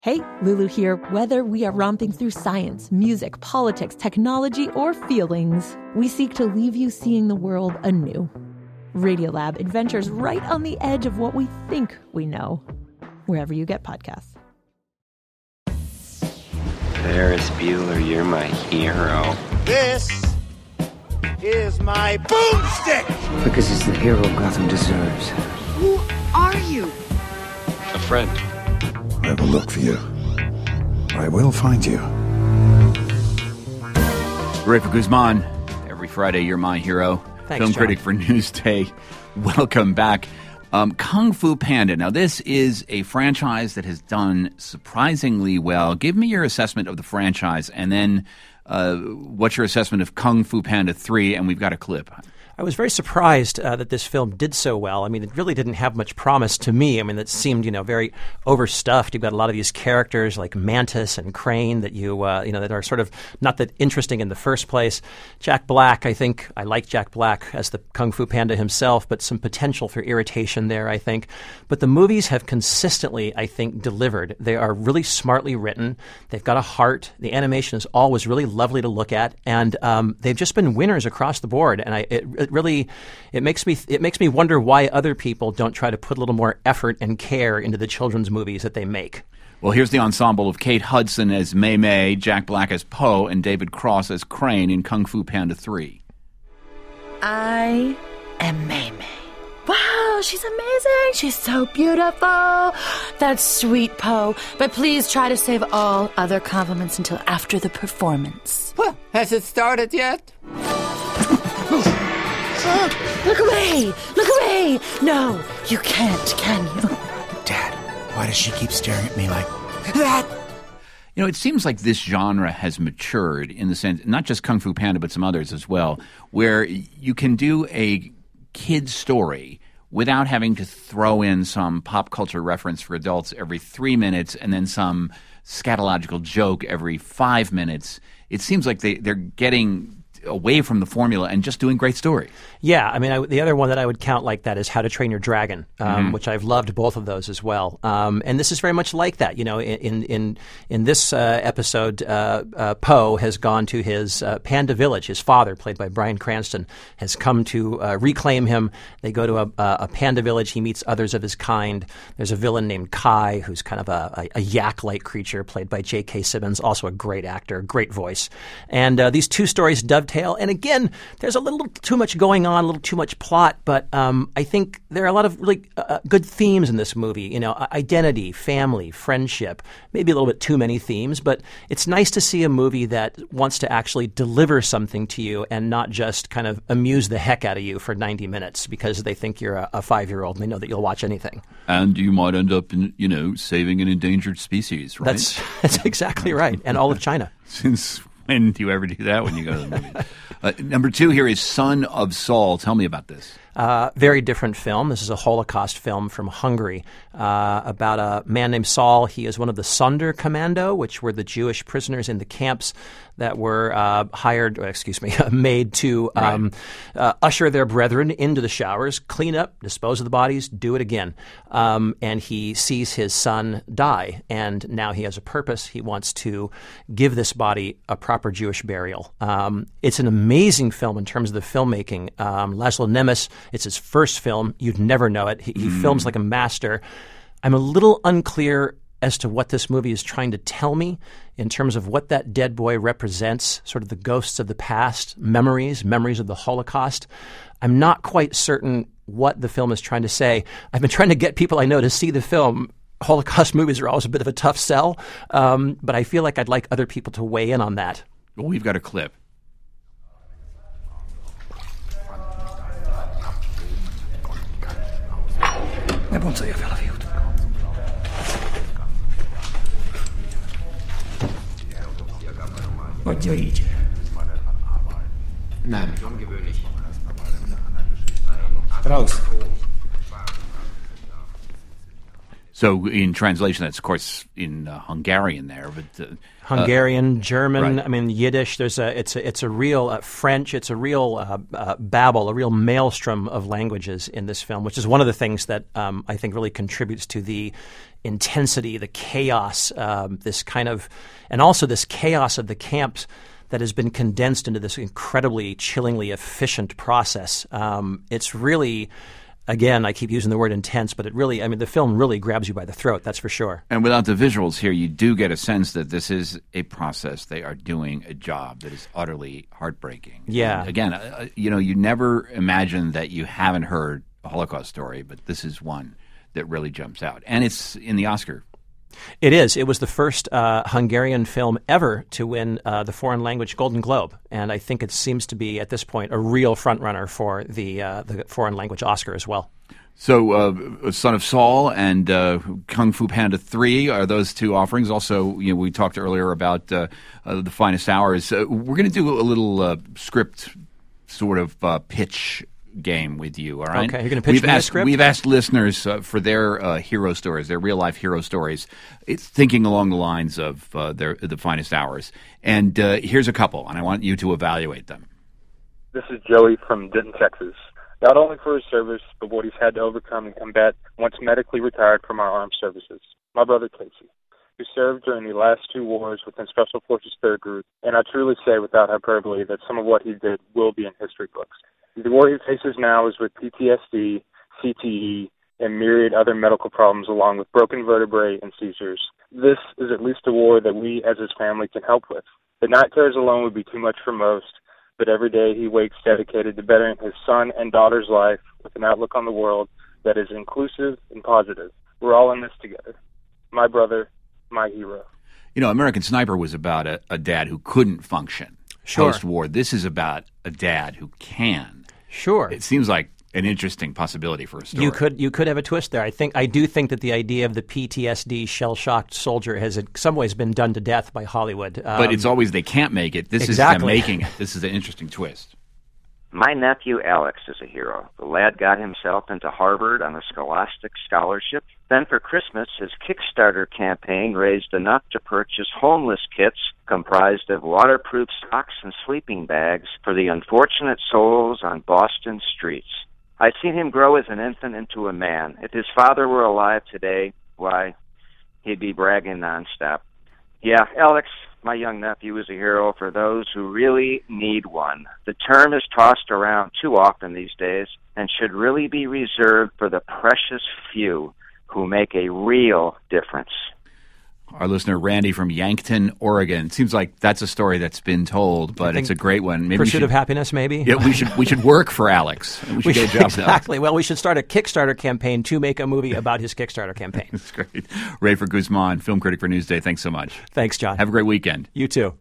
Hey, Lulu here. Whether we are romping through science, music, politics, technology, or feelings, we seek to leave you seeing the world anew. Radiolab adventures right on the edge of what we think we know. Wherever you get podcasts. Ferris Bueller, you're my hero. This is my boomstick! Because it's the hero Gotham deserves. Who are you? A friend. I will look for you. I will find you. Rafa Guzman, every Friday, you're my hero. Thanks, Film John. critic for Newsday. Welcome back. Kung Fu Panda. Now, this is a franchise that has done surprisingly well. Give me your assessment of the franchise, and then what's your assessment of Kung Fu Panda 3, and we've got a clip. I was very surprised that this film did so well. I mean, it really didn't have much promise to me. I mean, it seemed, very overstuffed. You've got a lot of these characters like Mantis and Crane that that are sort of not that interesting in the first place. Jack Black, I think, I like Jack Black as the Kung Fu Panda himself, but some potential for irritation there, I think. But the movies have consistently, I think, delivered. They are really smartly written. They've got a heart. The animation is always really lovely to look at, and they've just been winners across the board. And it makes me wonder why other people don't try to put a little more effort and care into the children's movies that they make. Well, here's the ensemble of Kate Hudson as Mei Mei, Jack Black as Po, and David Cross as Crane in Kung Fu Panda 3. I am Mei Mei. Wow, she's amazing. She's so beautiful. That's sweet, Po. But please try to save all other compliments until after the performance. Well, has it started yet? Look away! Look away! No, you can't, can you? Dad, why does she keep staring at me like that? It seems like this genre has matured in the sense, not just Kung Fu Panda, but some others as well, where you can do a kid's story without having to throw in some pop culture reference for adults every 3 minutes and then some scatological joke every 5 minutes. It seems like they're getting away from the formula and just doing great stories. Yeah, I mean, the other one that I would count like that is How to Train Your Dragon, which I've loved both of those as well. And this is very much like that. In this episode, Po has gone to his Panda Village. His father, played by Bryan Cranston, has come to reclaim him. They go to a Panda Village. He meets others of his kind. There's a villain named Kai, who's kind of a yak-like creature, played by J.K. Simmons, also a great actor, great voice. And these two stories dovetail. And again, there's a little too much going on, a little too much plot, but I think there are a lot of really good themes in this movie. Identity, family, friendship, maybe a little bit too many themes, but it's nice to see a movie that wants to actually deliver something to you and not just kind of amuse the heck out of you for 90 minutes because they think you're a 5-year-old and they know that you'll watch anything. And you might end up, saving an endangered species, right? That's exactly right. And all of China. Since when do you ever do that when you go to the movie? Number 2 here is Son of Saul. Tell me about this. Very different film. This is a Holocaust film from Hungary about a man named Saul. He is one of the Sonderkommando, which were the Jewish prisoners in the camps that were made to usher their brethren into the showers, clean up, dispose of the bodies, do it again. And he sees his son die, and now he has a purpose. He wants to give this body a proper Jewish burial. It's an amazing film in terms of the filmmaking. Laszlo Nemes, it's his first film. You'd never know it. He films like a master. I'm a little unclear as to what this movie is trying to tell me in terms of what that dead boy represents, sort of the ghosts of the past, memories of the Holocaust. I'm not quite certain what the film is trying to say. I've been trying to get people I know to see the film. Holocaust movies are always a bit of a tough sell, but I feel like I'd like other people to weigh in on that. Well, we've got a clip. Ne boncoja Philafield. Oddio idzie. Nem. Raus. So in translation, that's, of course, in Hungarian there. But Hungarian, German, right. I mean, Yiddish. It's a real French. It's a real babble, a real maelstrom of languages in this film, which is one of the things that I think really contributes to the intensity, the chaos, this kind of, and also this chaos of the camps that has been condensed into this incredibly chillingly efficient process. It's really, again, I keep using the word intense, but it really, I mean, the film really grabs you by the throat, that's for sure. And without the visuals here, you do get a sense that this is a process. They are doing a job that is utterly heartbreaking. Yeah. And again, you never imagine that you haven't heard a Holocaust story, but this is one that really jumps out. And it's in the Oscar. It is. It was the first Hungarian film ever to win the Foreign Language Golden Globe, and I think it seems to be, at this point, a real frontrunner for the Foreign Language Oscar as well. So, Son of Saul and Kung Fu Panda 3 are those two offerings. Also, we talked earlier about The Finest Hours. We're going to do a little script sort of pitch game with you, all right? Okay, you're going to pitch me a script? We've asked listeners for their hero stories, their real-life hero stories, thinking along the lines of The Finest Hours. And here's a couple, and I want you to evaluate them. This is Joey from Denton, Texas. Not only for his service, but what he's had to overcome and combat once medically retired from our armed services. My brother Casey, who served during the last 2 wars within Special Forces 3rd Group, and I truly say without hyperbole that some of what he did will be in history books. The war he faces now is with PTSD, CTE, and myriad other medical problems along with broken vertebrae and seizures. This is at least a war that we as his family can help with. The night terrors alone would be too much for most, but every day he wakes dedicated to bettering his son and daughter's life with an outlook on the world that is inclusive and positive. We're all in this together. My brother, my hero. American Sniper was about a dad who couldn't function post-war. This is about a dad who can. Sure. It seems like an interesting possibility for a story. You could have a twist there. I do think that the idea of the PTSD shell-shocked soldier has in some ways been done to death by Hollywood. But it's always they can't make it. This exactly. is them making it. This is an interesting twist. My nephew Alex is a hero. The lad got himself into Harvard on a scholastic scholarship. Then for Christmas, his Kickstarter campaign raised enough to purchase homeless kits comprised of waterproof socks and sleeping bags for the unfortunate souls on Boston streets. I've seen him grow as an infant into a man. If his father were alive today, why, he'd be bragging nonstop. Yeah, Alex, my young nephew, is a hero for those who really need one. The term is tossed around too often these days and should really be reserved for the precious few who make a real difference. Our listener, Randy from Yankton, Oregon. It seems like that's a story that's been told, but it's a great one. Maybe Pursuit of Happiness, maybe? Yeah, we should work for Alex. We should get a job exactly. Well, we should start a Kickstarter campaign to make a movie about his Kickstarter campaign. That's great. Rafer Guzman, film critic for Newsday. Thanks so much. Thanks, John. Have a great weekend. You too.